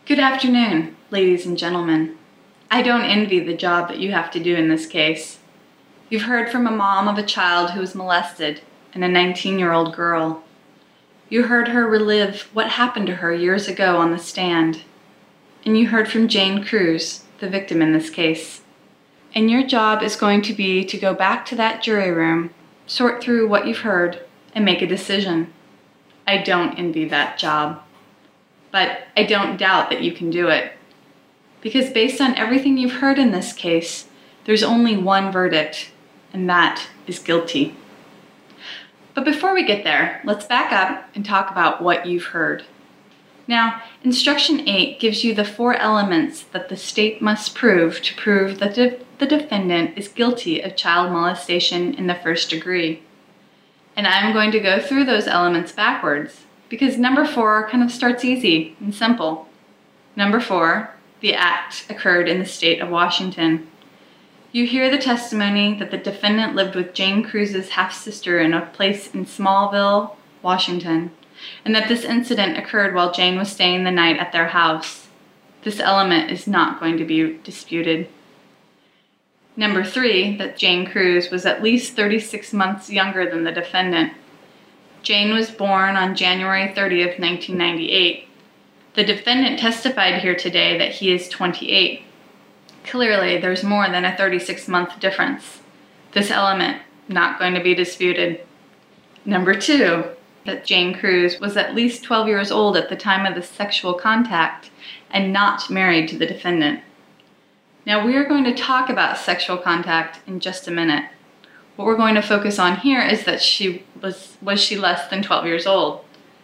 Good afternoon, ladies and gentlemen. I don't envy the job that you have to do in this case. You've heard from a mom of a child who was molested and a 19-year-old girl. You heard her relive what happened to her years ago on the stand. And you heard from Jane Cruz, the victim in this case. And your job is going to be to go back to that jury room, sort through what you've heard, and make a decision. I don't envy that job. But I don't doubt that you can do it. Because based on everything you've heard in this case, there's only one verdict, and that is guilty. But before we get there, let's back up and talk about what you've heard. Now, Instruction 8 gives you the 4 elements that the state must prove to prove that the defendant is guilty of child molestation in the first degree. And I'm going to go through those elements backwards, because number 4 kind of starts easy and simple. Number 4, the act occurred in the state of Washington. You hear the testimony that the defendant lived with Jane Cruz's half-sister in a place in Smallville, Washington, and that this incident occurred while Jane was staying the night at their house. This element is not going to be disputed. Number 3, that Jane Cruz was at least 36 months younger than the defendant. Jane was born on January 30th, 1998. The defendant testified here today that he is 28. Clearly, there's more than a 36-month difference. This element, not going to be disputed. Number 2, that Jane Cruz was at least 12 years old at the time of the sexual contact and not married to the defendant. Now, we are going to talk about sexual contact in just a minute. What we're going to focus on here is that was she less than 12 years old?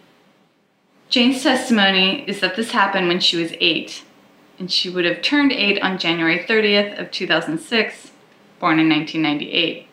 Jane's testimony is that this happened when she was 8, and she would have turned 8 on January 30th of 2006, born in 1998.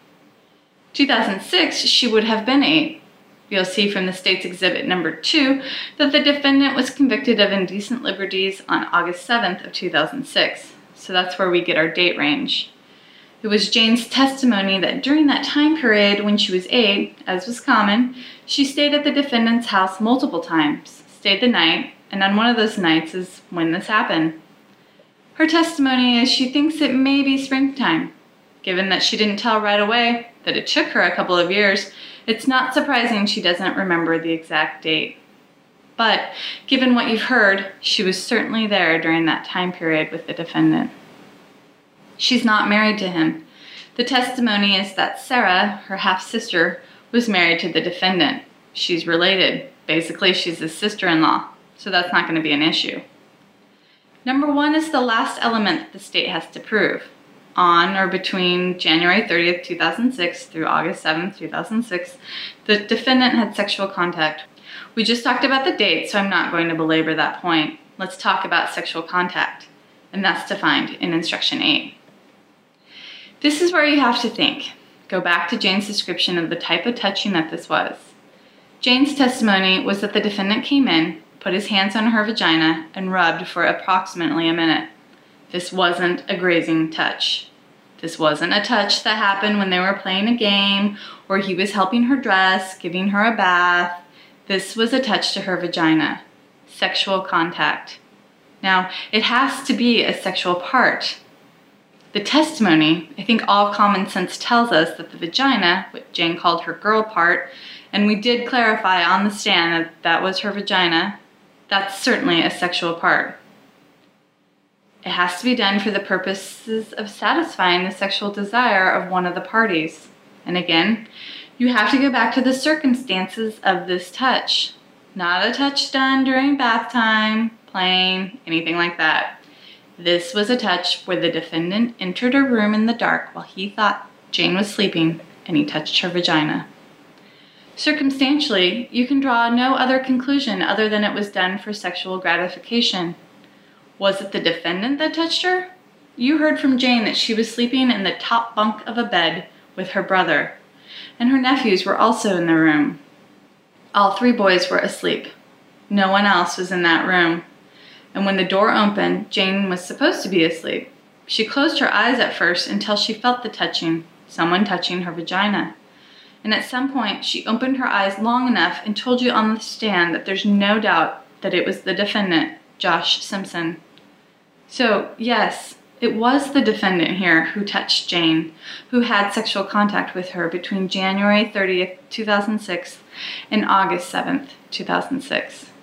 2006, she would have been 8. You'll see from the state's exhibit number 2 that the defendant was convicted of indecent liberties on August 7th of 2006. So that's where we get our date range. It was Jane's testimony that during that time period when she was 8, as was common, she stayed at the defendant's house multiple times, stayed the night, and on one of those nights is when this happened. Her testimony is she thinks it may be springtime. Given that she didn't tell right away that it took her a couple of years, it's not surprising she doesn't remember the exact date. But given what you've heard, she was certainly there during that time period with the defendant. She's not married to him. The testimony is that Sarah, her half-sister, was married to the defendant. She's related. Basically, she's his sister-in-law, so that's not going to be an issue. Number 1 is the last element that the state has to prove. On or between January 30th, 2006 through August 7th, 2006, the defendant had sexual contact. We just talked about the date, so I'm not going to belabor that point. Let's talk about sexual contact, and that's defined in Instruction 8. This is where you have to think. Go back to Jane's description of the type of touching that this was. Jane's testimony was that the defendant came in, put his hands on her vagina, and rubbed for approximately a minute. This wasn't a grazing touch. This wasn't a touch that happened when they were playing a game, or he was helping her dress, giving her a bath. This was a touch to her vagina. Sexual contact. Now, it has to be a sexual part. The testimony, I think all common sense tells us that the vagina, what Jane called her girl part, and we did clarify on the stand that that was her vagina, that's certainly a sexual part. It has to be done for the purposes of satisfying the sexual desire of one of the parties. And again, you have to go back to the circumstances of this touch. Not a touch done during bath time, playing, anything like that. This was a touch where the defendant entered a room in the dark while he thought Jane was sleeping, and he touched her vagina. Circumstantially, you can draw no other conclusion other than it was done for sexual gratification. Was it the defendant that touched her? You heard from Jane that she was sleeping in the top bunk of a bed with her brother, and her nephews were also in the room. All 3 boys were asleep. No one else was in that room. And when the door opened, Jane was supposed to be asleep. She closed her eyes at first until she felt the touching, someone touching her vagina. And at some point, she opened her eyes long enough and told you on the stand that there's no doubt that it was the defendant, Josh Simpson. So, yes, it was the defendant here who touched Jane, who had sexual contact with her between January 30th, 2006 and August 7th, 2006.